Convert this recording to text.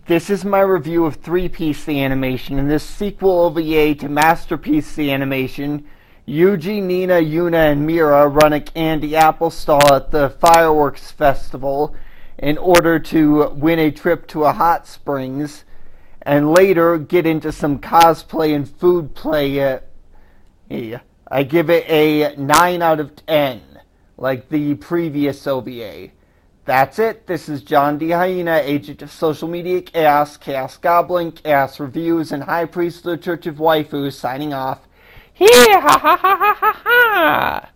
This is my review of Three Piece the Animation. In this sequel OVA to Masterpiece the Animation, Yuji, Nina, Yuna, and Mira run a candy apple stall at the fireworks festival in order to win a trip to a hot springs, and later get into some cosplay and food play. I give it a 9 out of 10, like the previous OVA. That's it. This is John D. Hyena, agent of social media chaos, Chaos Goblin, Chaos Reviews, and High Priest of the Church of Waifus, signing off. Hee ha ha ha ha ha ha!